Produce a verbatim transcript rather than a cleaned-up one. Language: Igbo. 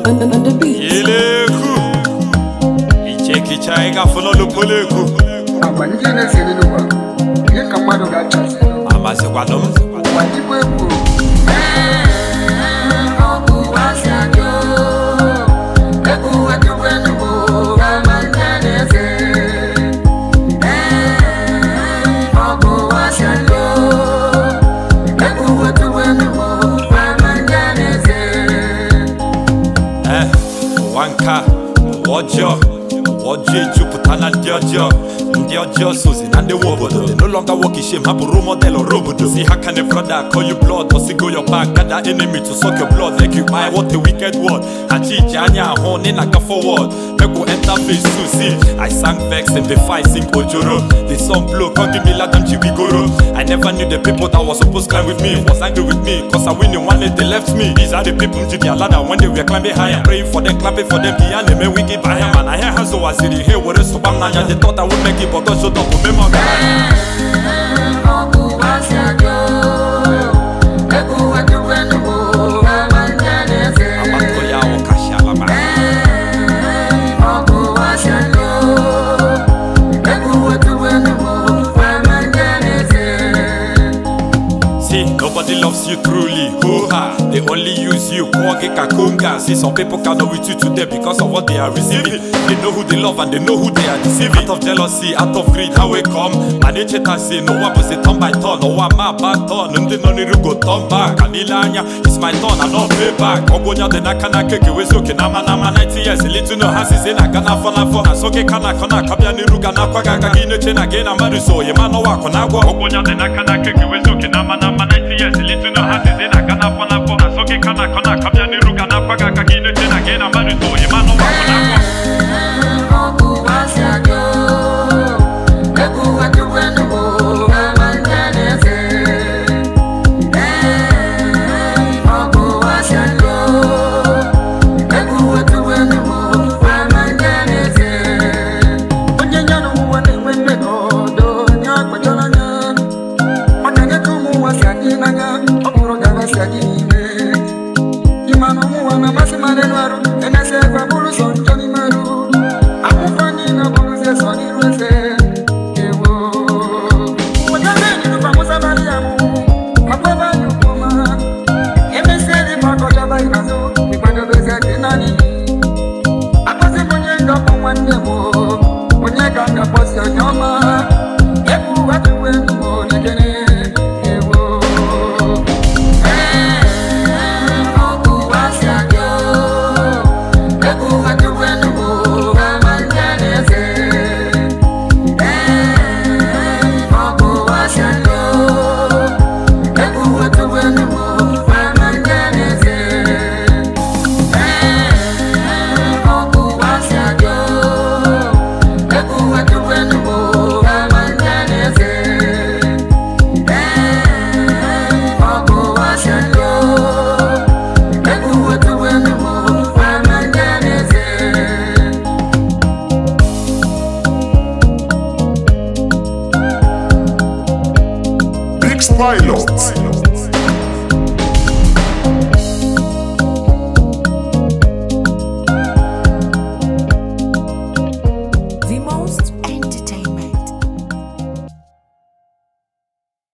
on the beat. Ileku Icheki chaiga fono lupoleku Abangine selinuwa Ye kamado gacha Amase kwadom Wajibweku Oku wasiajo Eku watu wenubo Wamanjanese Oku wasiajo Eku watu wenubo Wamanjanese Eh, wanka Wojo Wojo Juputana Diojo Diojo Susie Nande Wobodo They no longer walk in shame Have a role model or robodo See how can a brother call you blood Or see go your back Gather enemy to suck your blood Like you my what a wicked word Hachi Janya Hon in a go forward Make go enter phase two See I sang vex and they fight sing Ojoro The sun blow Come give me like them Chibigoro I never knew the people that was supposed to climb with me Was angry with me Cause I win in one day they left me These are the people to the ladder When they were climbing higher Praying for them clapping for them The enemy we give by him And I hear hands so I see the hey what is so bang now They thought I would make it but God showed up with me more Oku wasiajo Eku watu wenubo Wamanjanese Abato ya okashala ma Oku wasiajo Eku watu wenubo Wamanjanese See, nobody loves you truly, hoo-ha. They only use you, kwage kakunga. See, some people cannot with you today because of what they are receiving. They know who they love and they know who they are deceiving. Out of jealousy, out of greed, how we come. Manage it and say, no one will say turn by turn. No one my bad turn, and they no need to go turn back. Kanilanya, it's my turn, I don't pay back. Ogonya de nakana keke we soke nama nama ninety years. Little no has is in a gana fana fana. Soke kana kana kabya ni ruga na kwa gaga gine chena gena mariso. Yemano wako nagwa. Ogonya de nakana keke we soke nama nama ninety years. Little no has is in a gana fana fana. Soke kana kana kabya ni ruga na kwa gaga gine chena gena mariso. Yemano wako nagwa. Oku wasiajo Eku watu wenubo Wamanjanese Oku wasiajo Eku watu wenubo Wamanjanese Onyanyano muwane wende kodo Nyakwa jolanya Otanye kumu wasiaki nanya Okuro gawa siaki ime Imano muwana masimane nwaru Enese kwa bulu sonjoni maru Amufani na bulu se soni ruese Ewo Wajane ni nufa musabali yamu Mapaba yukuma Emeseli mako jaba inazo Ikwendo beze kinani Akwasi mwenye ndopo mwande mo Mwenye kanga posi onyoma Eku watu wenu mo nikene Ewo Oku wasiajo Eku watu wenubo Wamanjanese Oku wasiajo Eku watu wenubo Wamanjanese Oku wasiajo Eku watu wenubo Wamanjanese Oku wasiajo Eku watu wenubo Wamanjanese Big Pilot.